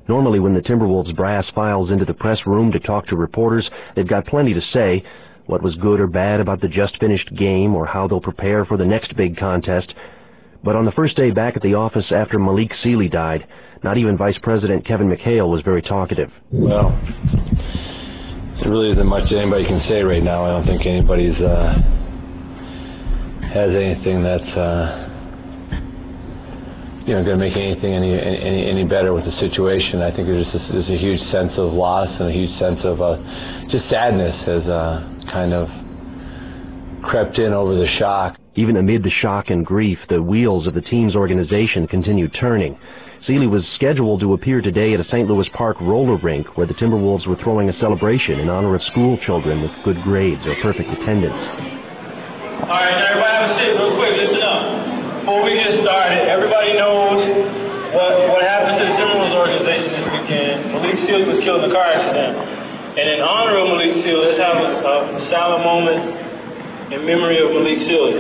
Normally, when the Timberwolves brass files into the press room to talk to reporters, they've got plenty to say, what was good or bad about the just-finished game or how they'll prepare for the next big contest. But on the first day back at the office after Malik Sealy died, not even Vice President Kevin McHale was very talkative. Well, there really isn't much anybody can say right now. I don't think anybody's has anything that's going to make anything any better with the situation. I think there's a huge sense of loss and a huge sense of just sadness has kind of crept in over the shock. Even amid the shock and grief, the wheels of the team's organization continued turning. Sealy was scheduled to appear today at a St. Louis Park roller rink where the Timberwolves were throwing a celebration in honor of school children with good grades or perfect attendance. All right, now everybody have a seat real quick. Listen up. Before we get started, everybody knows what happened to the Timberwolves organization this weekend. Malik Sealy was killed in a car accident. And in honor of Malik Sealy, let's have a silent moment in memory of Malik Sealy.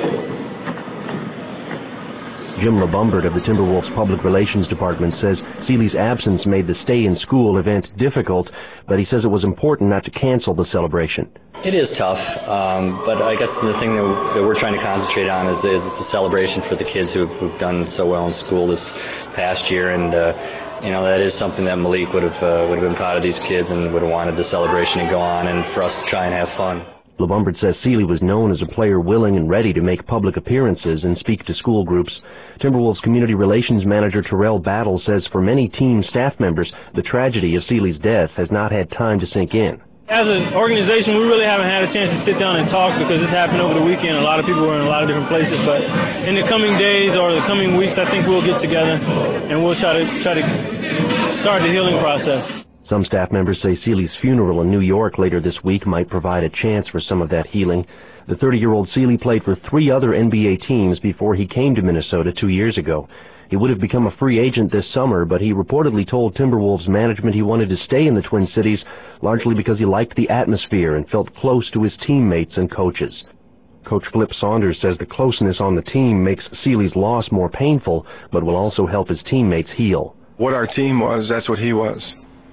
Jim LeBumbert of the Timberwolves Public Relations Department says Sealy's absence made the stay-in-school event difficult, but he says it was important not to cancel the celebration. It is tough, but I guess the thing that we're trying to concentrate on is it's a celebration for the kids who've done so well in school this past year, and that is something that Malik would have been proud of these kids and would have wanted the celebration to go on and for us to try and have fun. LeBumbert says Sealy was known as a player willing and ready to make public appearances and speak to school groups. Timberwolves Community Relations Manager Terrell Battle says for many team staff members, the tragedy of Sealy's death has not had time to sink in. As an organization, we really haven't had a chance to sit down and talk because this happened over the weekend. A lot of people were in a lot of different places, but in the coming days or the coming weeks, I think we'll get together and we'll try to start the healing process. Some staff members say Sealy's funeral in New York later this week might provide a chance for some of that healing. The 30-year-old Sealy played for 3 other NBA teams before he came to Minnesota 2 years ago. He would have become a free agent this summer, but he reportedly told Timberwolves management he wanted to stay in the Twin Cities, largely because he liked the atmosphere and felt close to his teammates and coaches. Coach Flip Saunders says the closeness on the team makes Sealy's loss more painful, but will also help his teammates heal. What our team was, that's what he was.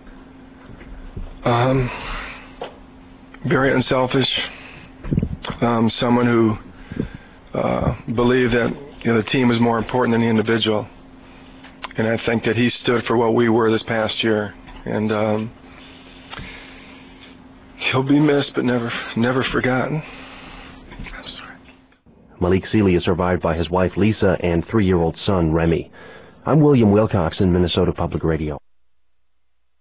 Very unselfish, someone who believed that the team was more important than the individual, and I think that he stood for what we were this past year, and he'll be missed but never forgotten. I'm sorry. Malik Sealy is survived by his wife Lisa and 3-year-old son Remy. I'm William Wilcox in Minnesota Public Radio.